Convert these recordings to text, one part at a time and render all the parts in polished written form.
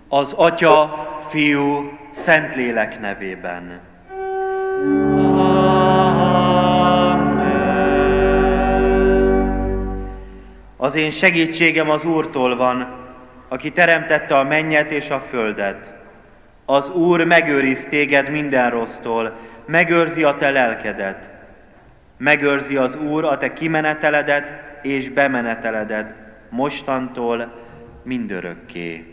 Az Atya, Fiú, Szentlélek nevében. Az én segítségem az Úrtól van, aki teremtette a mennyet és a földet. Az Úr megőriz téged minden rossztól, megőrzi a te lelkedet. Megőrzi az Úr a te kimeneteledet és bemeneteledet, mostantól mindörökké.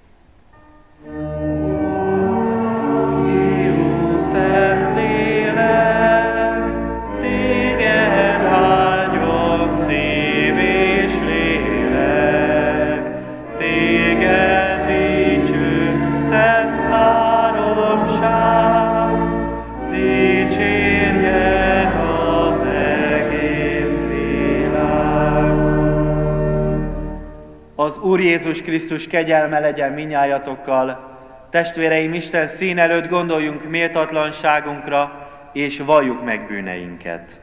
Az Úr Jézus Krisztus kegyelme legyen minnyájatokkal. Testvéreim, Isten szín előtt gondoljunk méltatlanságunkra, és valljuk meg bűneinket.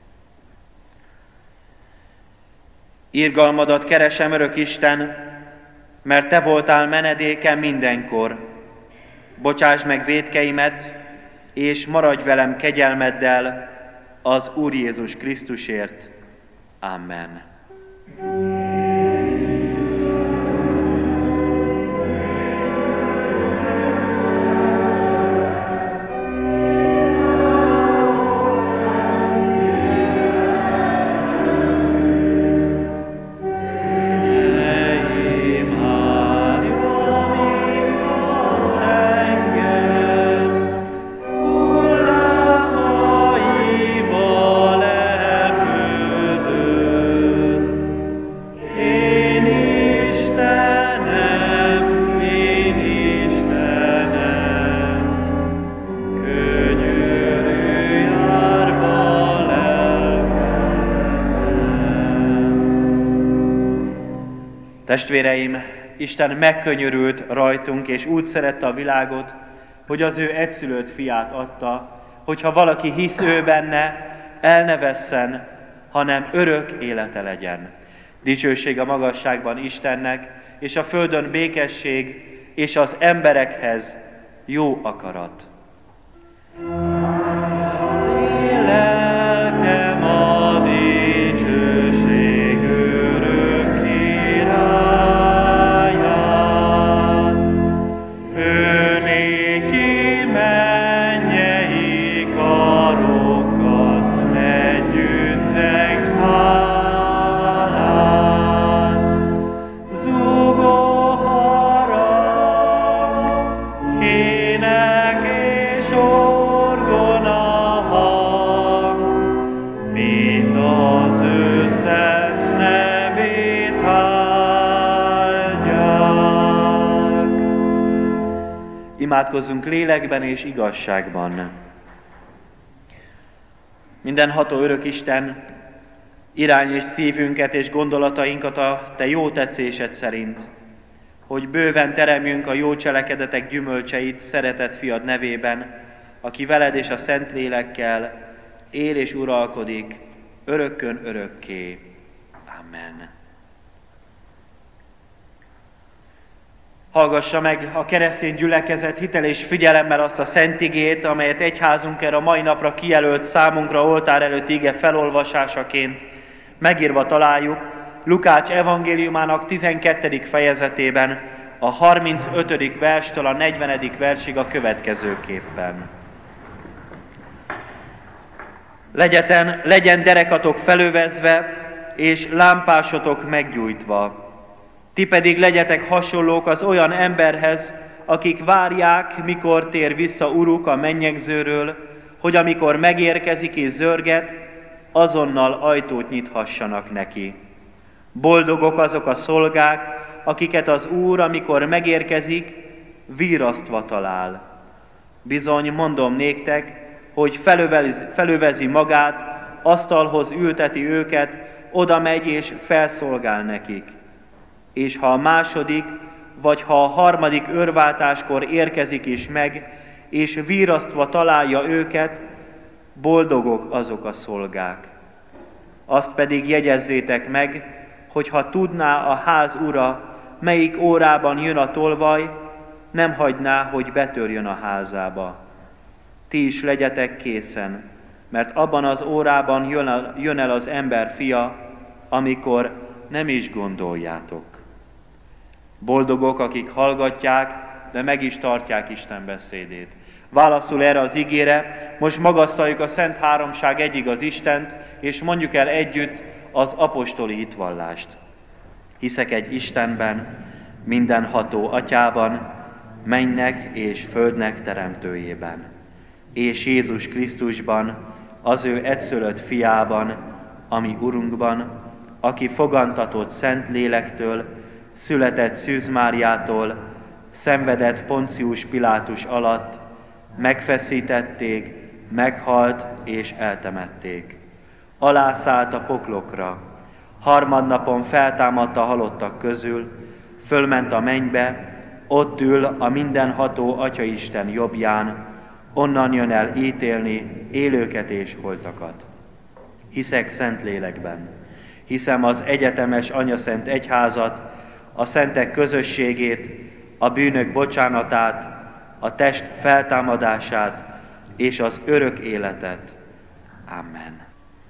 Irgalmadat keresem, örök Isten, mert Te voltál menedékem mindenkor. Bocsáss meg vétkeimet, és maradj velem kegyelmeddel az Úr Jézus Krisztusért. Amen. Testvéreim, Isten megkönyörült rajtunk, és úgy szerette a világot, hogy az ő egyszülött fiát adta, hogyha valaki hisz ő benne, el ne vesszen, hanem örök élete legyen. Dicsőség a magasságban Istennek, és a földön békesség, és az emberekhez jó akarat. Imádkozzunk lélekben és igazságban. Mindenható örök Isten, irányítsd szívünket és gondolatainkat a Te jó tetszésed szerint, hogy bőven teremjünk a jó cselekedetek gyümölcseit szeretett fiad nevében, aki veled és a Szentlélekkel él és uralkodik örökkön örökké. Amen. Hallgassa meg a keresztény gyülekezet hitel és figyelemmel azt a szent igét, amelyet egyházunk erre a mai napra kijelölt számunkra oltár előtt ige felolvasásaként. Megírva találjuk Lukács evangéliumának 12. fejezetében, a 35. verstől a 40. versig a következőképpen. Legyen derekatok felövezve, és lámpásotok meggyújtva. Ti pedig legyetek hasonlók az olyan emberhez, akik várják, mikor tér vissza Uruk a mennyegzőről, hogy amikor megérkezik és zörget, azonnal ajtót nyithassanak neki. Boldogok azok a szolgák, akiket az Úr, amikor megérkezik, virrasztva talál. Bizony, mondom néktek, hogy felövezi magát, asztalhoz ülteti őket, oda megy és felszolgál nekik. És ha a második, vagy ha a harmadik őrváltáskor érkezik is meg, és virrasztva találja őket, boldogok azok a szolgák. Azt pedig jegyezzétek meg, hogy ha tudná a ház ura, melyik órában jön a tolvaj, nem hagyná, hogy betörjön a házába. Ti is legyetek készen, mert abban az órában jön el az ember fia, amikor nem is gondoljátok. Boldogok, akik hallgatják, de meg is tartják Isten beszédét. Válaszul erre az igére, most magasztaljuk a Szent Háromság egyigaz Istent, és mondjuk el együtt az apostoli hitvallást. Hiszek egy Istenben, mindenható Atyában, mennynek és földnek teremtőjében, és Jézus Krisztusban, az ő egyszülött fiában, ami Urunkban, aki fogantatott Szent Lélektől, született Szűz Máriától, szenvedett Poncius Pilátus alatt, megfeszítették, meghalt és eltemették. Alászállt a poklokra, harmadnapon feltámadt a halottak közül, fölment a mennybe, ott ül a mindenható Atyaisten jobbján, onnan jön el ítélni élőket és holtakat. Hiszek Szentlélekben, hiszem az egyetemes Anyaszent Egyházat, a szentek közösségét, a bűnök bocsánatát, a test feltámadását és az örök életet. Amen.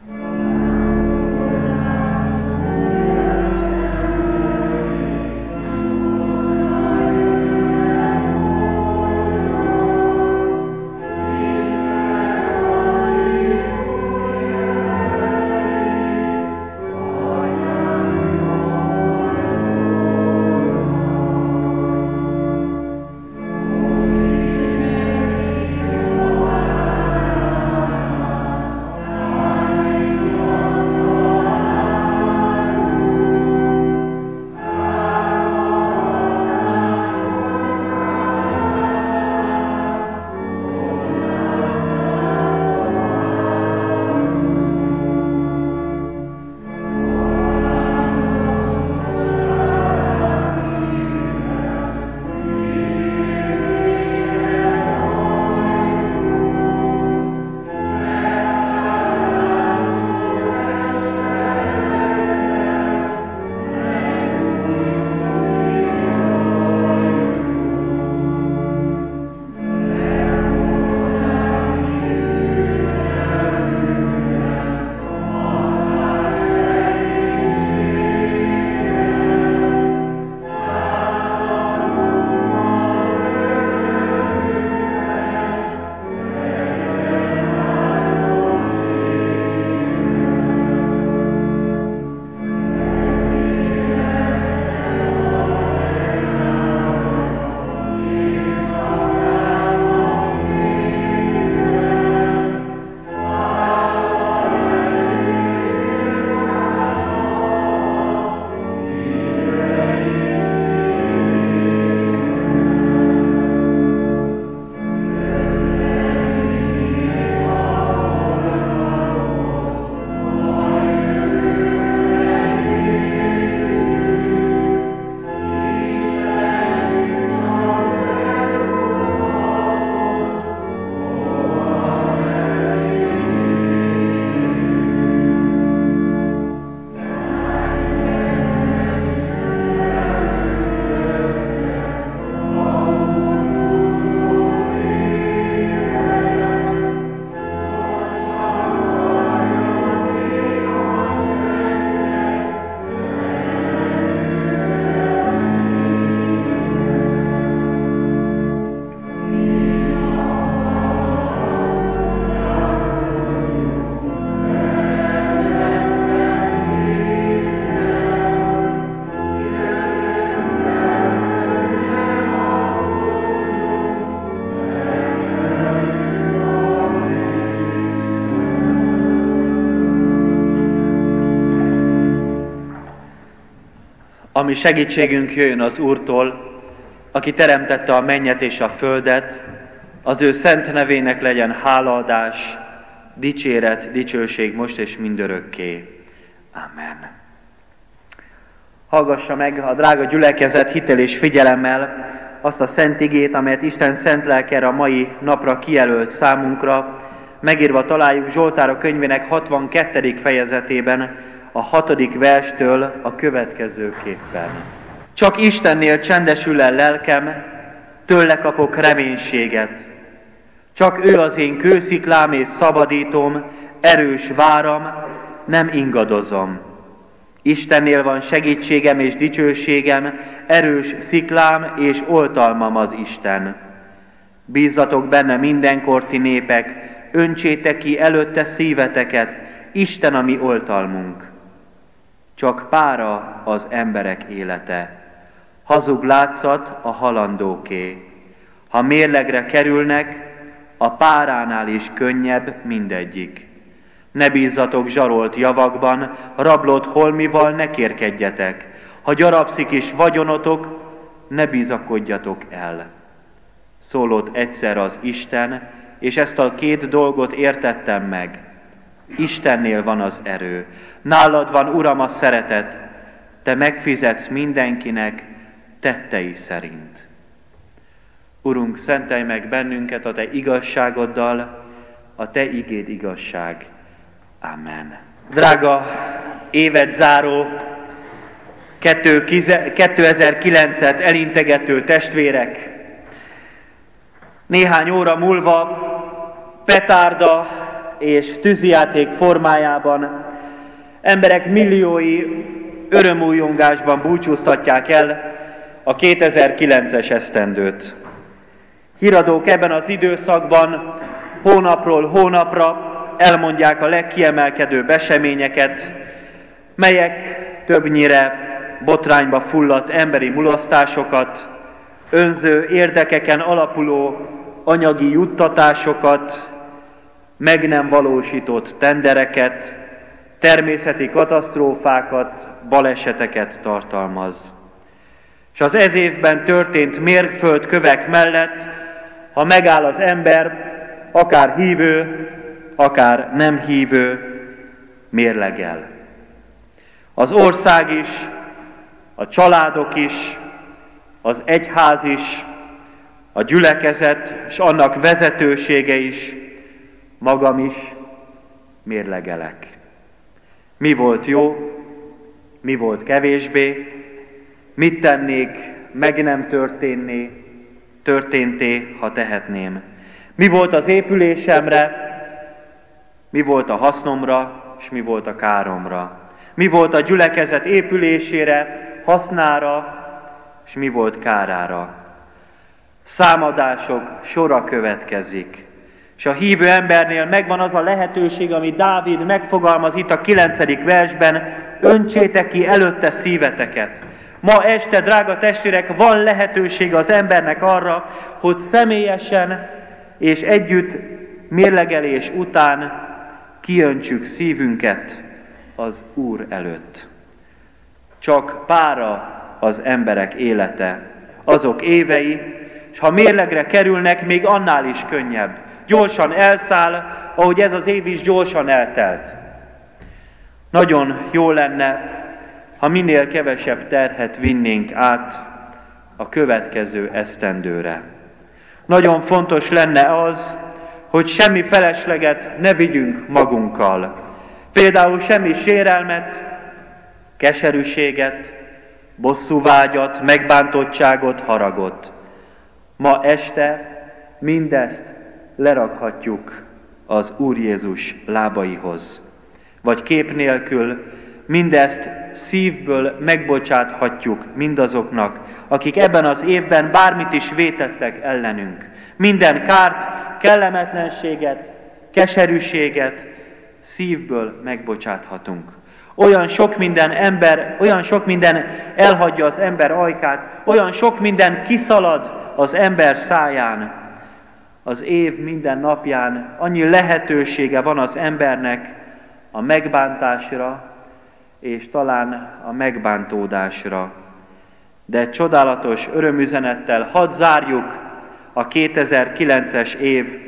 Ami segítségünk jöjjön az Úrtól, aki teremtette a mennyet és a földet, az ő szent nevének legyen hálaadás, dicséret, dicsőség most és mindörökké. Amen. Hallgassa meg a drága gyülekezet hittel és figyelemmel azt a szent igét, amelyet Isten szent lelke a mai napra kijelölt számunkra. Megírva találjuk Zsoltárok könyvének 62. fejezetében, a 6. verstől a következőképpen. Csak Istennél csendesül el lelkem, Tőle kapok reménységet. Csak ő az én kősziklám és szabadítom, erős váram, nem ingadozom. Istennél van segítségem és dicsőségem, erős sziklám és oltalmam az Isten. Bízzatok benne mindenkor, ti népek, öntsétek ki előtte szíveteket, Isten a mi oltalmunk. Csak pára az emberek élete, hazug látszat a halandóké. Ha mérlegre kerülnek, a páránál is könnyebb mindegyik. Ne bízzatok zsarolt javakban, rablott holmival ne kérkedjetek. Ha gyarapszik is vagyonotok, ne bízakodjatok el. Szólott egyszer az Isten, és ezt a két dolgot értettem meg. Istennél van az erő. Nálad van, Uram, a szeretet. Te megfizetsz mindenkinek tettei szerint. Urunk, szentelj meg bennünket a Te igazságoddal, a Te igéd igazság. Amen. Drága évet záró, 2009-et elintegető testvérek, néhány óra múlva petárda és tűzijáték formájában emberek milliói örömújongásban búcsúztatják el a 2009-es esztendőt. Híradók ebben az időszakban hónapról hónapra elmondják a legkiemelkedőbb eseményeket, melyek többnyire botrányba fulladt emberi mulasztásokat, önző érdekeken alapuló anyagi juttatásokat, meg nem valósított tendereket, természeti katasztrófákat, baleseteket tartalmaz. És az ez évben történt mérföldkövek mellett, ha megáll az ember, akár hívő, akár nem hívő, mérlegel. Az ország is, a családok is, az egyház is, a gyülekezet és annak vezetősége is, magam is mérlegelek. Mi volt jó, mi volt kevésbé, mit tennék, meg nem történté, ha tehetném. Mi volt az épülésemre, mi volt a hasznomra, és mi volt a káromra. Mi volt a gyülekezet épülésére, hasznára, és mi volt kárára. Számadások sora következik. És a hívő embernél megvan az a lehetőség, amit Dávid megfogalmaz itt a 9. versben, öntsétek ki előtte szíveteket. Ma este, drága testvérek, van lehetőség az embernek arra, hogy személyesen és együtt mérlegelés után kiöntsük szívünket az Úr előtt. Csak pára az emberek élete, azok évei, és ha mérlegre kerülnek, még annál is könnyebb. Gyorsan elszáll, ahogy ez az év is gyorsan eltelt. Nagyon jó lenne, ha minél kevesebb terhet vinnénk át a következő esztendőre. Nagyon fontos lenne az, hogy semmi felesleget ne vigyünk magunkkal. Például semmi sérelmet, keserűséget, bosszúvágyat, megbántottságot, haragot. Ma este mindezt lerakhatjuk az Úr Jézus lábaihoz. Vagy kép nélkül mindezt szívből megbocsáthatjuk mindazoknak, akik ebben az évben bármit is vétettek ellenünk. Minden kárt, kellemetlenséget, keserűséget szívből megbocsáthatunk. Olyan sok minden elhagyja az ember ajkát, olyan sok minden kiszalad az ember száján. Az év minden napján annyi lehetősége van az embernek a megbántásra, és talán a megbántódásra. De egy csodálatos örömüzenettel hadd zárjuk a 2009-es év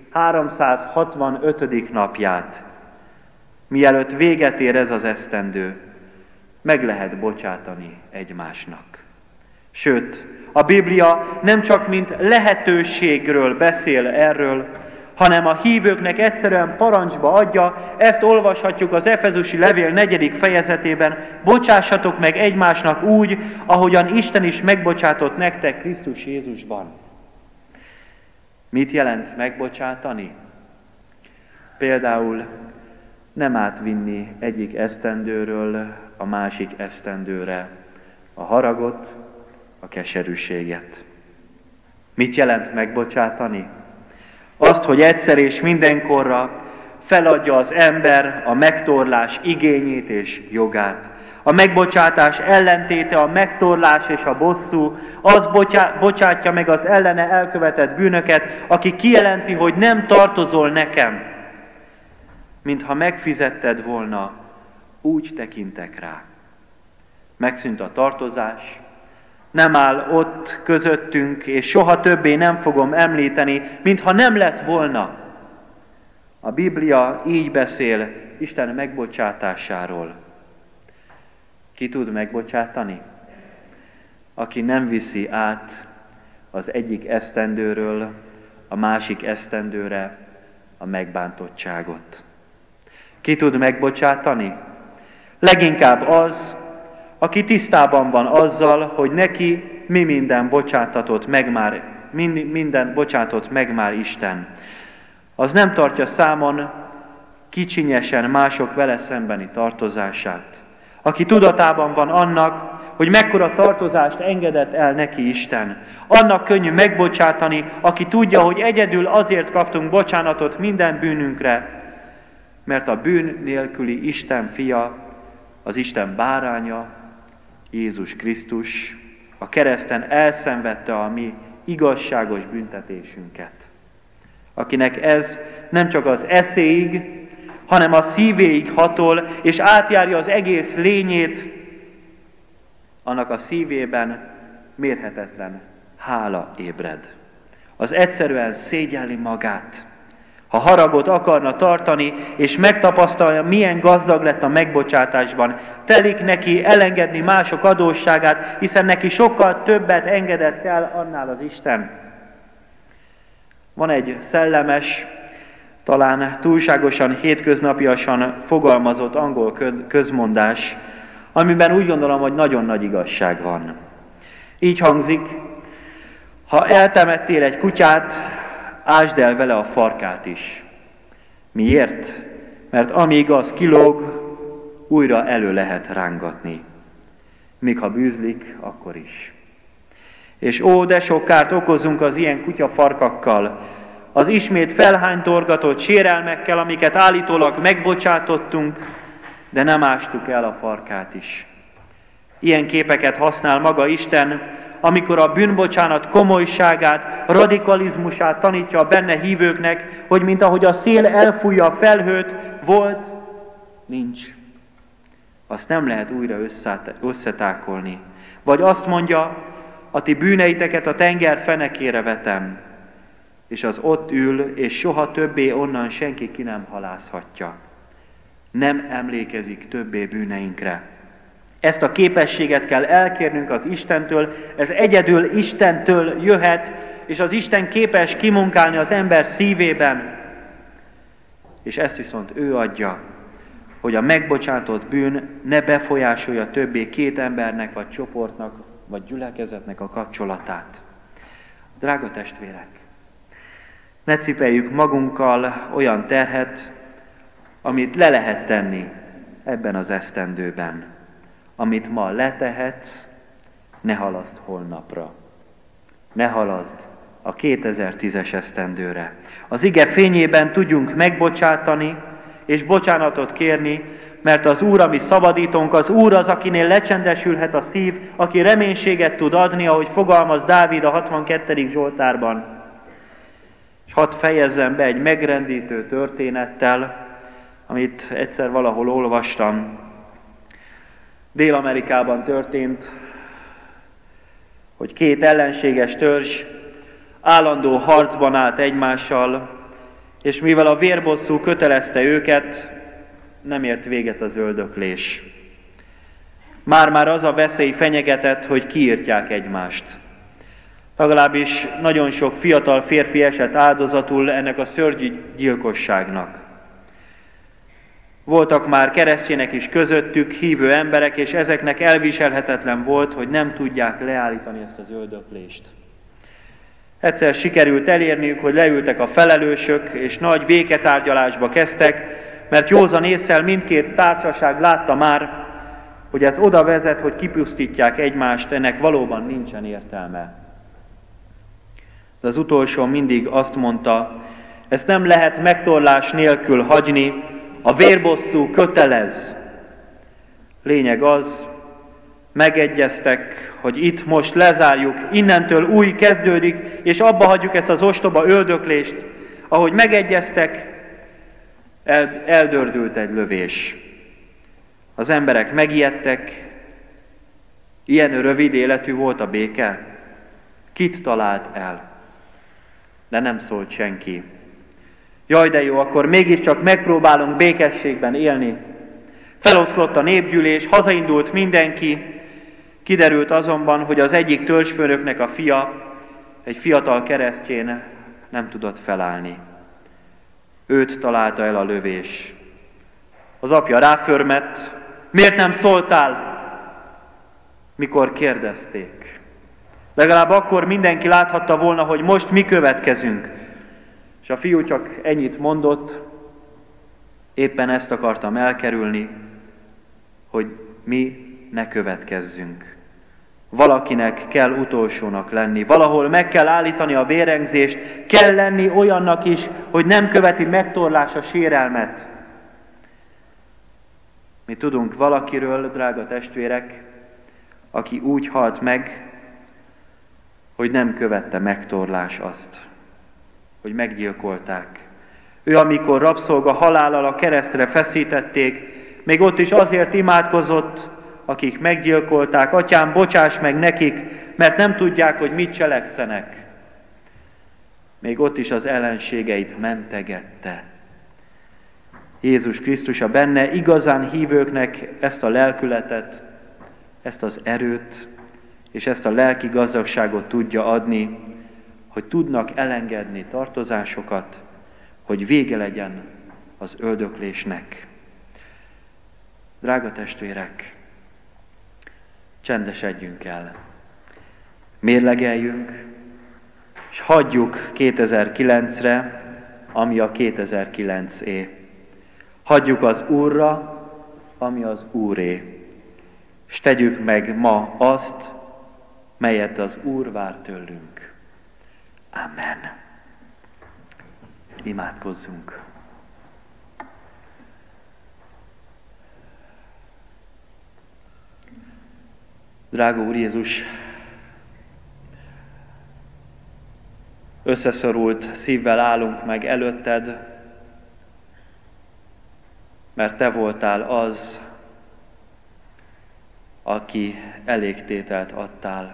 365. napját. Mielőtt véget ér ez az esztendő, meg lehet bocsátani egymásnak. Sőt, a Biblia nem csak mint lehetőségről beszél erről, hanem a hívőknek egyszerűen parancsba adja, ezt olvashatjuk az Efezusi levél 4. fejezetében, bocsássatok meg egymásnak úgy, ahogyan Isten is megbocsátott nektek Krisztus Jézusban. Mit jelent megbocsátani? Például nem átvinni egyik esztendőről a másik esztendőre a haragot, a keserűséget. Mit jelent megbocsátani? Azt, hogy egyszer és mindenkorra feladja az ember a megtorlás igényét és jogát. A megbocsátás ellentéte a megtorlás és a bosszú, az bocsátja meg az ellene elkövetett bűnöket, aki kijelenti, hogy nem tartozol nekem. Mintha megfizetted volna, úgy tekintek rá. Megszűnt a tartozás, nem áll ott közöttünk, és soha többé nem fogom említeni, mintha nem lett volna. A Biblia így beszél Isten megbocsátásáról. Ki tud megbocsátani? Aki nem viszi át az egyik esztendőről a másik esztendőre a megbántottságot. Ki tud megbocsátani? Leginkább az, aki tisztában van azzal, hogy neki mindent bocsátott meg már Isten. Az nem tartja számon kicsinyesen mások vele szembeni tartozását. Aki tudatában van annak, hogy mekkora tartozást engedett el neki Isten. Annak könnyű megbocsátani, aki tudja, hogy egyedül azért kaptunk bocsánatot minden bűnünkre, mert a bűn nélküli Isten fia, az Isten báránya, Jézus Krisztus a kereszten elszenvedte a mi igazságos büntetésünket. Akinek ez nem csak az eszéig, hanem a szívéig hatol, és átjárja az egész lényét, annak a szívében mérhetetlen hála ébred. Az egyszerűen szégyelli magát. Ha haragot akarna tartani, és megtapasztalja, milyen gazdag lett a megbocsátásban, telik neki elengedni mások adósságát, hiszen neki sokkal többet engedett el annál az Isten. Van egy szellemes, talán túlságosan hétköznapiasan fogalmazott angol közmondás, amiben úgy gondolom, hogy nagyon nagy igazság van. Így hangzik: ha eltemettél egy kutyát, ásd el vele a farkát is. Miért? Mert amíg az kilóg, újra elő lehet rángatni. Míg ha bűzlik, akkor is. És de sok kárt okozunk az ilyen kutyafarkakkal, az ismét felhánytorgatott sérelmekkel, amiket állítólag megbocsátottunk, de nem ástuk el a farkát is. Ilyen képeket használ maga Isten, amikor a bűnbocsánat komolyságát, radikalizmusát tanítja a benne hívőknek, hogy mint ahogy a szél elfújja a felhőt, volt, nincs. Azt nem lehet újra összetákolni. Vagy azt mondja, a ti bűneiteket a tenger fenekére vetem, és az ott ül, és soha többé onnan senki ki nem halászhatja. Nem emlékezik többé bűneinkre. Ezt a képességet kell elkérnünk az Istentől, ez egyedül Istentől jöhet, és az Isten képes kimunkálni az ember szívében. És ezt viszont ő adja, hogy a megbocsátott bűn ne befolyásolja többé két embernek, vagy csoportnak, vagy gyülekezetnek a kapcsolatát. Drága testvérek, ne cipeljük magunkkal olyan terhet, amit le lehet tenni ebben az esztendőben. Amit ma letehetsz, ne halaszd holnapra. Ne halaszd a 2010-es esztendőre. Az ige fényében tudjunk megbocsátani és bocsánatot kérni, mert az Úr, ami szabadítónk, az Úr az, akinél lecsendesülhet a szív, aki reménységet tud adni, ahogy fogalmaz Dávid a 62. Zsoltárban. És hadd fejezzem be egy megrendítő történettel, amit egyszer valahol olvastam. Dél-Amerikában történt, hogy két ellenséges törzs állandó harcban állt egymással, és mivel a vérbosszú kötelezte őket, nem ért véget az öldöklés. Már-már az a veszély fenyegetett, hogy kiírtják egymást. Legalábbis nagyon sok fiatal férfi esett áldozatul ennek a szörnyű gyilkosságnak. Voltak már keresztjének is közöttük, hívő emberek, és ezeknek elviselhetetlen volt, hogy nem tudják leállítani ezt az öldöklést. Egyszer sikerült elérniük, hogy leültek a felelősök, és nagy béketárgyalásba kezdtek, mert józan ésszel mindkét társaság látta már, hogy ez oda vezet, hogy kipusztítják egymást, ennek valóban nincsen értelme. De az utolsó mindig azt mondta, ezt nem lehet megtorlás nélkül hagyni, a vérbosszú kötelez. Lényeg az, megegyeztek, hogy itt most lezárjuk, innentől új kezdődik, és abba hagyjuk ezt az ostoba öldöklést. Ahogy megegyeztek, eldördült egy lövés. Az emberek megijedtek, ilyen rövid életű volt a béke. Kit talált el? De nem szólt senki. Jaj, de jó, akkor mégiscsak megpróbálunk békességben élni. Feloszlott a népgyűlés, hazaindult mindenki, kiderült azonban, hogy az egyik törzsfőnöknek a fia, egy fiatal keresztjén nem tudott felállni. Őt találta el a lövés. Az apja ráförmett, miért nem szóltál, mikor kérdezték. Legalább akkor mindenki láthatta volna, hogy most mi következünk. És a fiú csak ennyit mondott, éppen ezt akartam elkerülni, hogy mi ne következzünk. Valakinek kell utolsónak lenni, valahol meg kell állítani a vérengzést, kell lenni olyannak is, hogy nem követi megtorlás a sérelmet. Mi tudunk valakiről, drága testvérek, aki úgy halt meg, hogy nem követte megtorlás azt, hogy meggyilkolták. Ő, amikor rabszolga halállal a keresztre feszítették, még ott is azért imádkozott, akik meggyilkolták, Atyám, bocsáss meg nekik, mert nem tudják, hogy mit cselekszenek. Még ott is az ellenségeit mentegette. Jézus Krisztus a benne igazán hívőknek ezt a lelkületet, ezt az erőt, és ezt a lelki gazdagságot tudja adni, hogy tudnak elengedni tartozásokat, hogy vége legyen az öldöklésnek. Drága testvérek, csendesedjünk el, mérlegeljünk, és hagyjuk 2009-re, ami a 2009-é. Hagyjuk az Úrra, ami az Úré. És tegyük meg ma azt, melyet az Úr vár tőlünk. Amen. Imádkozzunk. Drága Úr Jézus, összeszorult szívvel állunk meg előtted, mert Te voltál az, aki elégtételt adtál.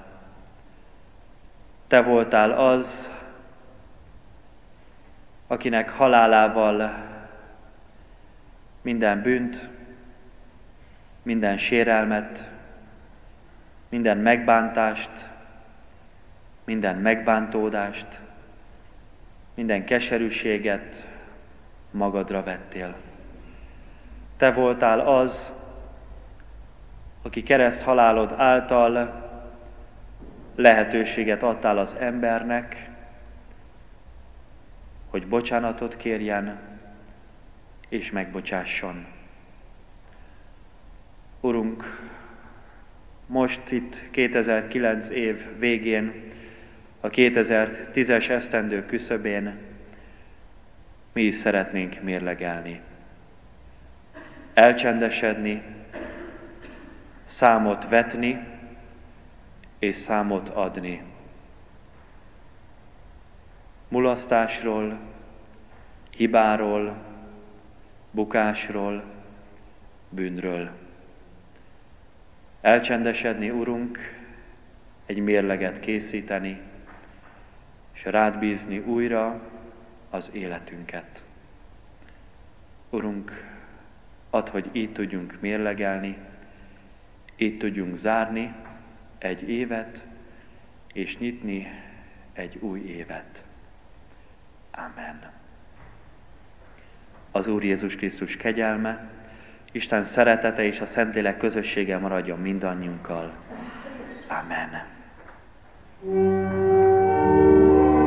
Te voltál az, akinek halálával minden bűnt, minden sérelmet, minden megbántást, minden megbántódást, minden keserűséget magadra vettél. Te voltál az, aki kereszt halálod által lehetőséget adtál az embernek, hogy bocsánatot kérjen és megbocsásson. Urunk, most itt 2009 év végén, a 2010-es esztendő küszöbén mi is szeretnénk mérlegelni. Elcsendesedni, számot vetni és számot adni. Mulasztásról, hibáról, bukásról, bűnről. Elcsendesedni, Urunk, egy mérleget készíteni, és rád bízni újra az életünket. Urunk, add, hogy így tudjunk mérlegelni, így tudjunk zárni egy évet, és nyitni egy új évet. Amen. Az Úr Jézus Krisztus kegyelme, Isten szeretete és a Szentlélek közössége maradjon mindannyiunkkal. Amen.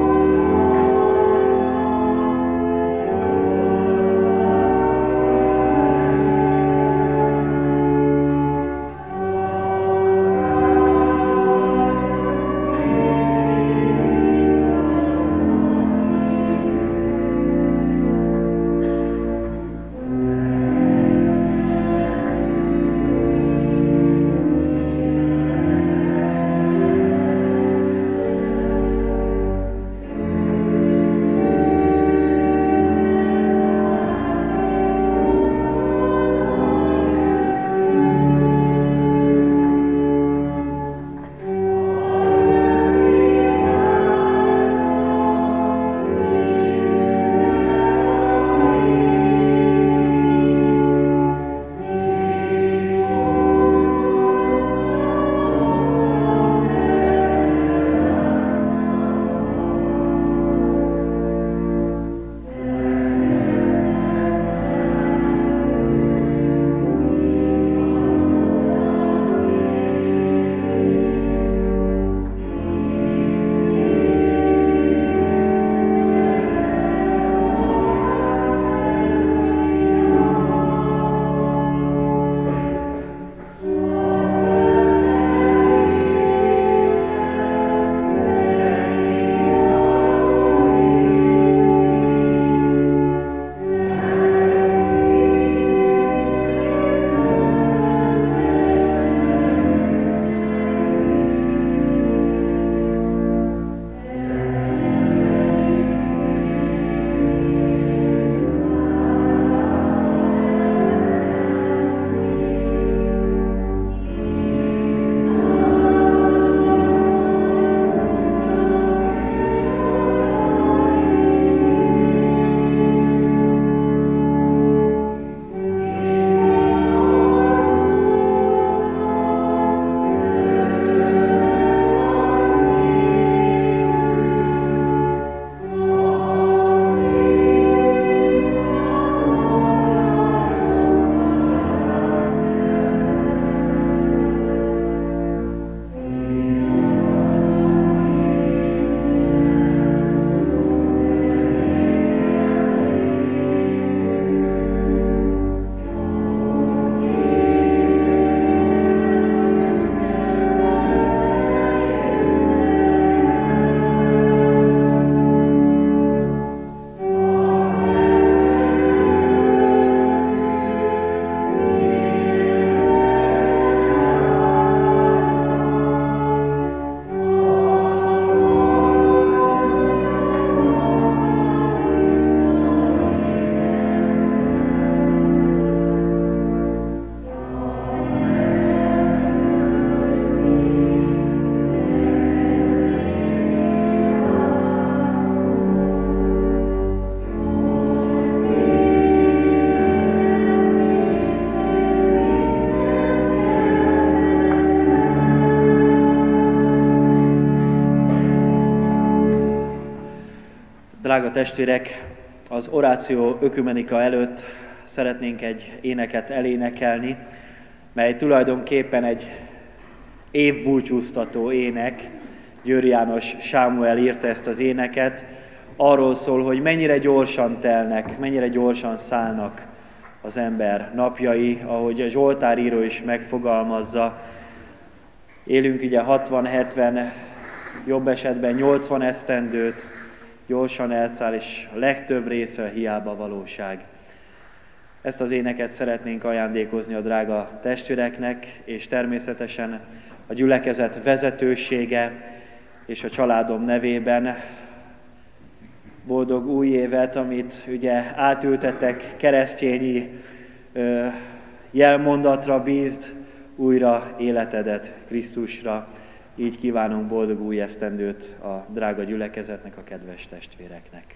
Drága testvérek, az oráció ökumenika előtt szeretnénk egy éneket elénekelni, mely tulajdonképpen egy évbúcsúztató ének. Győr János Sámuel írta ezt az éneket. Arról szól, hogy mennyire gyorsan telnek, mennyire gyorsan szállnak az ember napjai, ahogy a Zsoltáríró is megfogalmazza. Élünk ugye 60-70, jobb esetben 80 esztendőt, gyorsan elszáll, és a legtöbb része hiába valóság. Ezt az éneket szeretnénk ajándékozni a drága testvéreknek, és természetesen a gyülekezet vezetősége és a családom nevében boldog új évet, amit ugye átültetek keresztényi jelmondatra, bízd újra életedet Krisztusra. Így kívánunk boldog új esztendőt a drága gyülekezetnek, a kedves testvéreknek.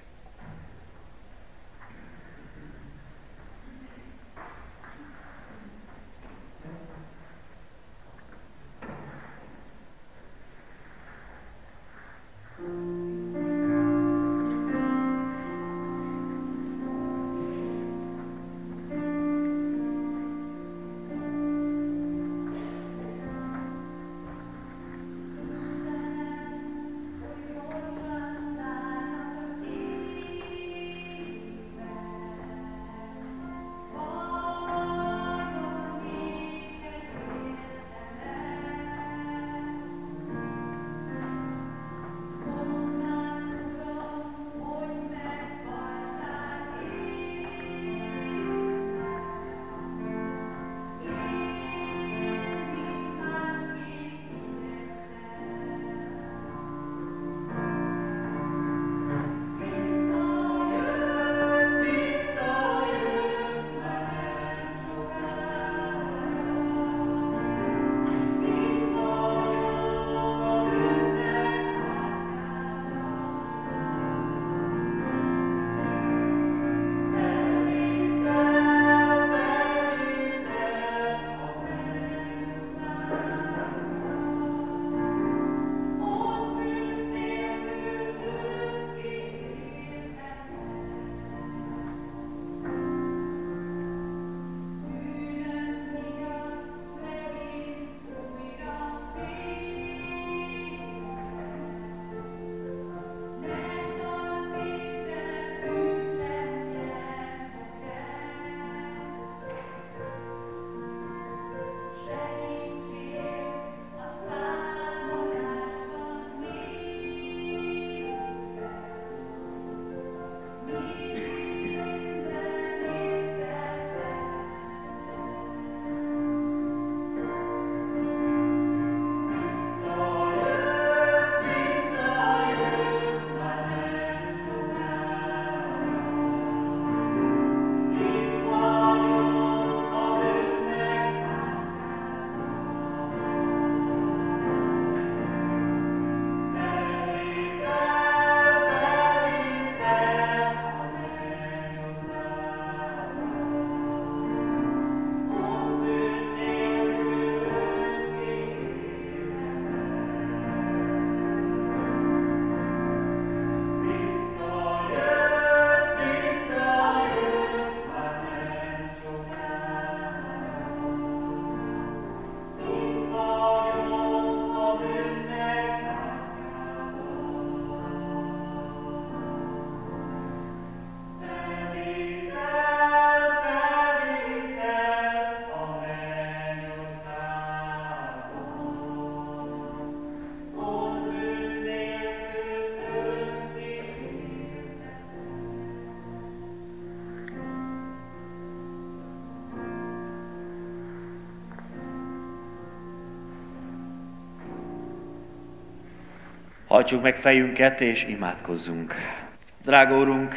Hajtsuk meg fejünket és imádkozzunk. Drága Urunk,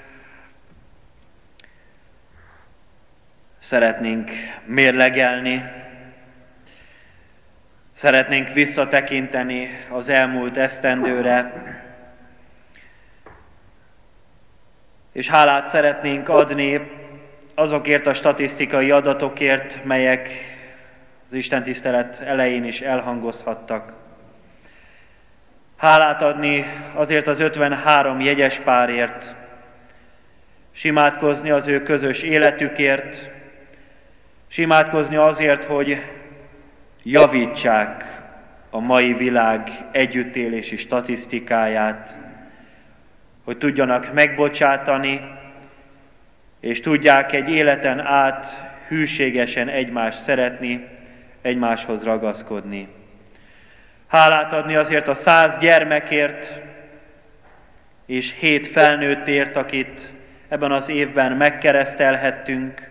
szeretnénk mérlegelni, szeretnénk visszatekinteni az elmúlt esztendőre, és hálát szeretnénk adni azokért a statisztikai adatokért, melyek az istentisztelet elején is elhangozhattak. Hálát adni azért az 53 jegyes párért, s imádkozni az ő közös életükért, s imádkozni azért, hogy javítsák a mai világ együttélési statisztikáját, hogy tudjanak megbocsátani, és tudják egy életen át hűségesen egymást szeretni, egymáshoz ragaszkodni. Hálát adni azért a 100 gyermekért és 7 felnőttért, akit ebben az évben megkeresztelhettünk.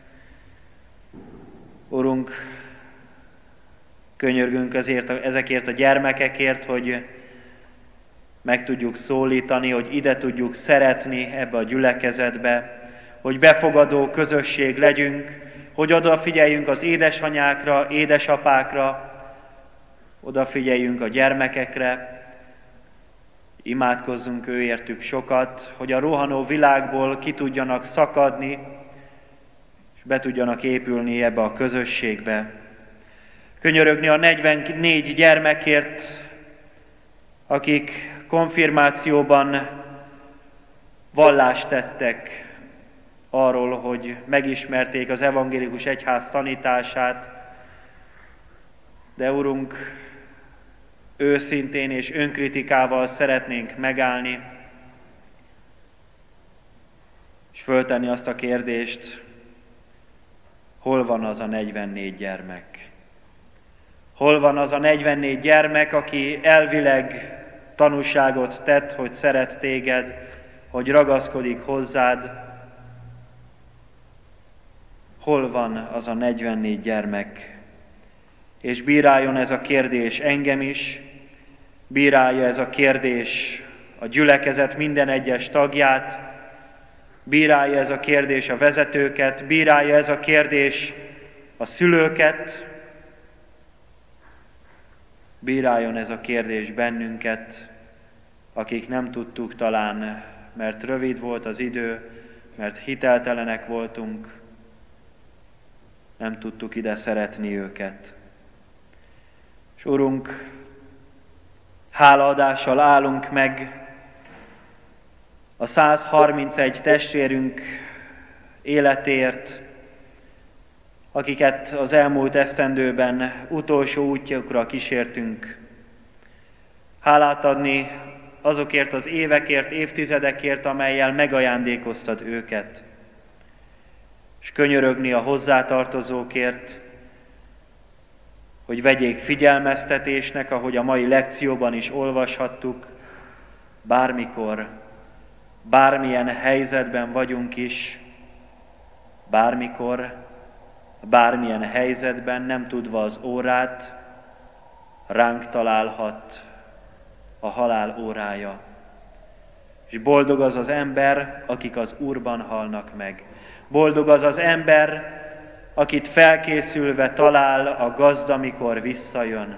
Urunk, könyörgünk ezekért a gyermekekért, hogy meg tudjuk szólítani, hogy ide tudjuk szeretni ebbe a gyülekezetbe, hogy befogadó közösség legyünk, hogy odafigyeljünk az édesanyákra, édesapákra, odafigyeljünk a gyermekekre, imádkozzunk őértük sokat, hogy a rohanó világból ki tudjanak szakadni, és be tudjanak épülni ebbe a közösségbe. Könyörögni a 44 gyermekért, akik konfirmációban vallást tettek arról, hogy megismerték az evangélikus egyház tanítását, de Urunk, őszintén és önkritikával szeretnénk megállni, és föltenni azt a kérdést, hol van az a 44 gyermek? Hol van az a 44 gyermek, aki elvileg tanúságot tett, hogy szeret téged, hogy ragaszkodik hozzád? Hol van az a 44 gyermek? És bíráljon ez a kérdés engem is, bírálja ez a kérdés a gyülekezet minden egyes tagját, bírálja ez a kérdés a vezetőket, bírálja ez a kérdés a szülőket, bíráljon ez a kérdés bennünket, akik nem tudtuk talán, mert rövid volt az idő, mert hiteltelenek voltunk, nem tudtuk ide szeretni őket. És Urunk, hálaadással állunk meg a 131 testvérünk életért, akiket az elmúlt esztendőben utolsó útjukra kísértünk. Hálát adni azokért az évekért, évtizedekért, amellyel megajándékoztad őket. És könyörögni a hozzátartozókért, hogy vegyék figyelmeztetésnek, ahogy a mai lekcióban is olvashattuk, bármikor, bármilyen helyzetben vagyunk is, bármikor, bármilyen helyzetben, nem tudva az órát, ránk találhat a halál órája. És boldog az az ember, akik az Úrban halnak meg. Boldog az az ember, akit felkészülve talál a gazda, mikor visszajön.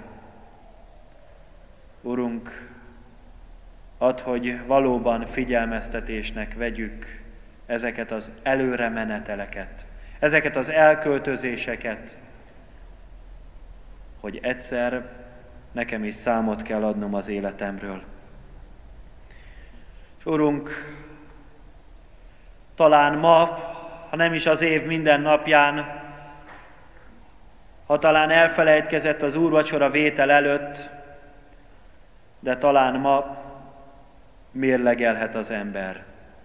Urunk, add, hogy valóban figyelmeztetésnek vegyük ezeket az előre meneteleket, ezeket az elköltözéseket, hogy egyszer nekem is számot kell adnom az életemről. És Urunk, talán ma, ha nem is az év minden napján, ha talán elfelejtkezett az úrvacsora vétel előtt, de talán ma mérlegelhet az ember.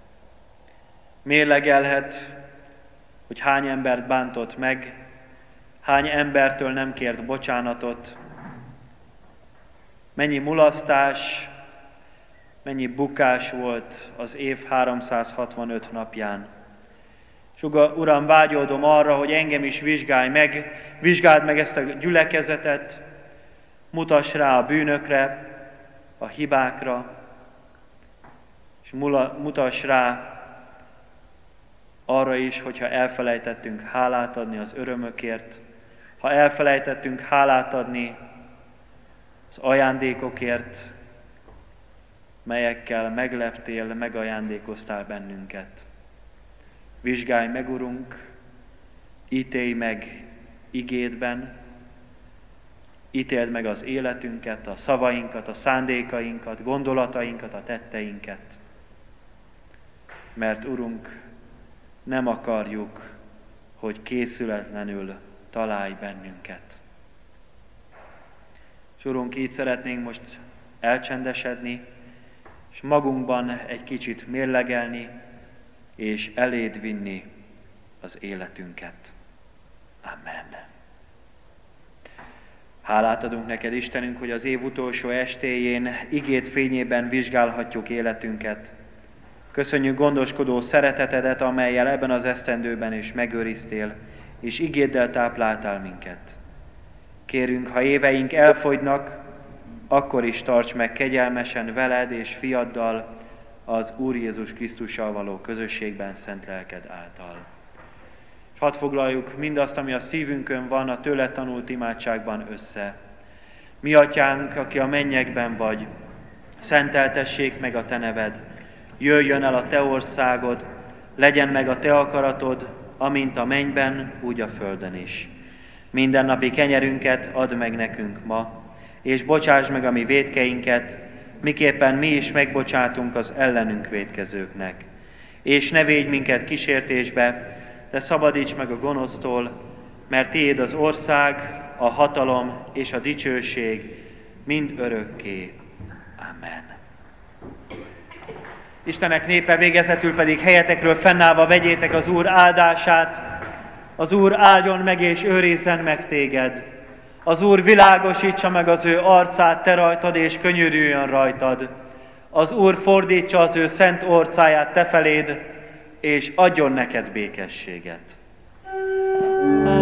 Mérlegelhet, hogy hány embert bántott meg, hány embertől nem kért bocsánatot, mennyi mulasztás, mennyi bukás volt az év 365 napján. És Uram, vágyódom arra, hogy engem is vizsgáld meg ezt a gyülekezetet, mutass rá a bűnökre, a hibákra, és mutass rá arra is, hogyha elfelejtettünk hálát adni az örömökért, ha elfelejtettünk hálát adni az ajándékokért, melyekkel megleptél, megajándékoztál bennünket. Vizsgálj meg, Urunk, ítélj meg igédben, Ítéld meg az életünket, a szavainkat, a szándékainkat, gondolatainkat, a tetteinket. Mert Urunk, nem akarjuk, hogy készületlenül találj bennünket. És Urunk, így szeretnénk most elcsendesedni, és magunkban egy kicsit mérlegelni, és eléd vinni az életünket. Amen. Hálát adunk neked, Istenünk, hogy az év utolsó estéjén igéd fényében vizsgálhatjuk életünket. Köszönjük gondoskodó szeretetedet, amellyel ebben az esztendőben is megőriztél, és igéddel tápláltál minket. Kérünk, ha éveink elfogynak, akkor is tarts meg kegyelmesen veled és fiaddal az Úr Jézus Krisztussal való közösségben szent lelked által. És hadd foglaljuk mindazt, ami a szívünkön van, a tőled tanult imádságban össze. Mi atyánk, aki a mennyekben vagy, szenteltessék meg a te neved, jöjjön el a te országod, legyen meg a te akaratod, amint a mennyben, úgy a földön is. Mindennapi kenyerünket add meg nekünk ma, és bocsásd meg a mi vétkeinket, miképpen mi is megbocsátunk az ellenünk vétkezőknek. És ne védj minket kísértésbe, de szabadíts meg a gonosztól, mert tiéd az ország, a hatalom és a dicsőség mind örökké. Amen. Istenek népe, végezetül pedig helyetekről fennállva vegyétek az Úr áldását. Az Úr áldjon meg és őrizzen meg téged. Az Úr világosítsa meg az ő arcát te rajtad, és könyörüljön rajtad. Az Úr fordítsa az ő szent orcáját te feléd, és adjon neked békességet.